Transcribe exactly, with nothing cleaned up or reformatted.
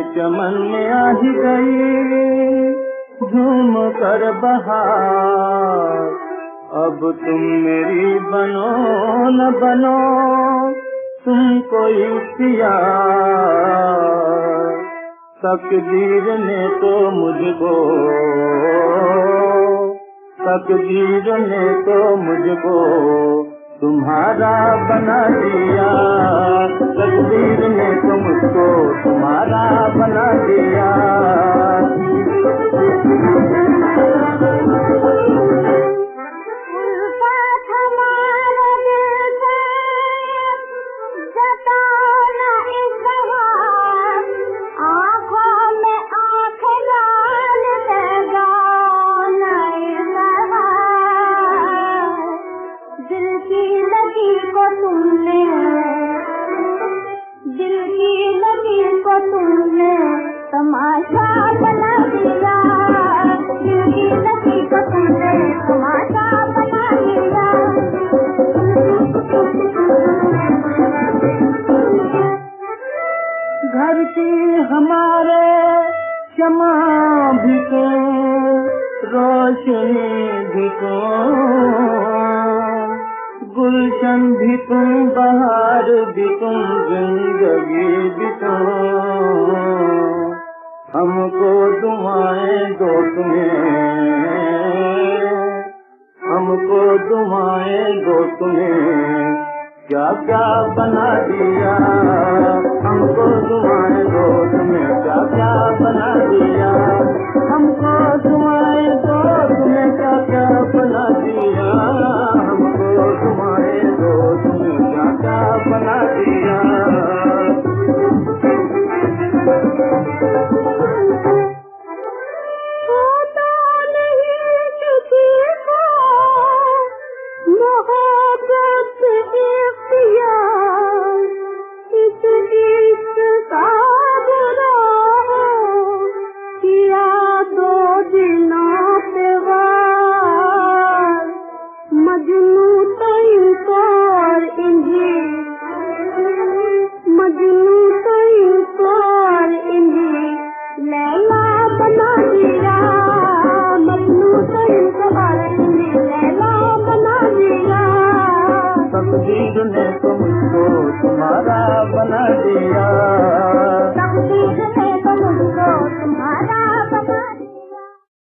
चमन में आ ही गई झूम कर बहार। अब तुम मेरी बनो न बनो तुम कोई प्यार। तकदीर ने तो मुझको तकदीर ने तो मुझको तुम्हारा बना दिया। तकदीर ने तो मुझको तुम्हारा बना दिया। तमाशा बना दिया, दिल की लगी को तुमने तमाशा बना दिया। घर की हमारे शमा भी तो रोशनी भी तो गुलशन भी तुम बहार भी तुम जिंदगी भी तो। हमको दुआएं दो तुम्हें हमको दुआएं दो तुम्हें क्या क्या बना दिया। हमको दुआएं दो तुम्हें क्या क्या बना दिया। हमको दुआएं दो तुम्हें क्या क्या बना दिया। हमको दुआएं दो तुम्हें क्या क्या बना दिया। तकदीर ने